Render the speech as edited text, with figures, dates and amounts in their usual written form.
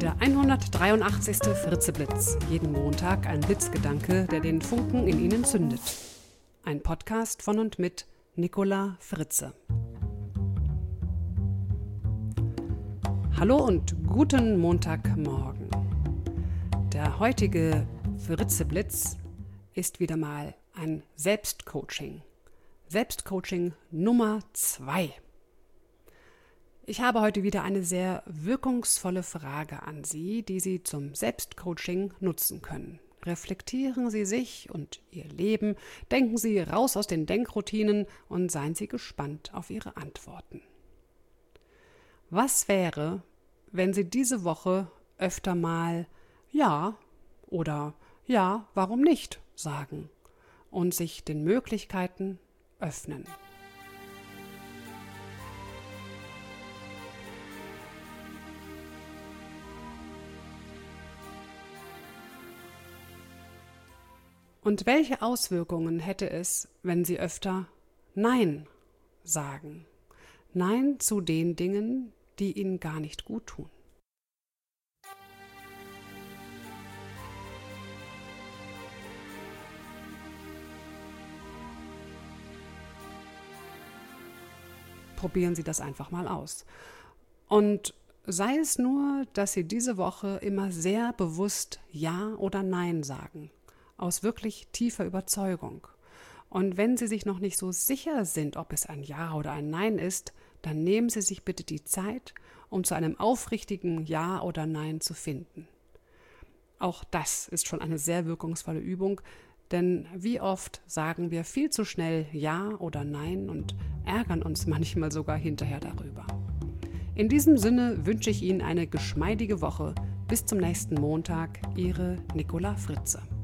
Der 183. Fritzeblitz. Jeden Montag ein Blitzgedanke, der den Funken in Ihnen zündet. Ein Podcast von und mit Nicola Fritze. Hallo und guten Montagmorgen. Der heutige Fritzeblitz ist wieder mal ein Selbstcoaching. Selbstcoaching Nummer 2. Ich habe heute wieder eine sehr wirkungsvolle Frage an Sie, die Sie zum Selbstcoaching nutzen können. Reflektieren Sie sich und Ihr Leben, denken Sie raus aus den Denkroutinen und seien Sie gespannt auf Ihre Antworten. Was wäre, wenn Sie diese Woche öfter mal ja oder ja, warum nicht sagen und sich den Möglichkeiten öffnen? Und welche Auswirkungen hätte es, wenn Sie öfter Nein sagen? Nein zu den Dingen, die Ihnen gar nicht gut tun. Probieren Sie das einfach mal aus. Und sei es nur, dass Sie diese Woche immer sehr bewusst Ja oder Nein sagen. Aus wirklich tiefer Überzeugung. Und wenn Sie sich noch nicht so sicher sind, ob es ein Ja oder ein Nein ist, dann nehmen Sie sich bitte die Zeit, um zu einem aufrichtigen Ja oder Nein zu finden. Auch das ist schon eine sehr wirkungsvolle Übung, denn wie oft sagen wir viel zu schnell Ja oder Nein und ärgern uns manchmal sogar hinterher darüber. In diesem Sinne wünsche ich Ihnen eine geschmeidige Woche. Bis zum nächsten Montag, Ihre Nicola Fritze.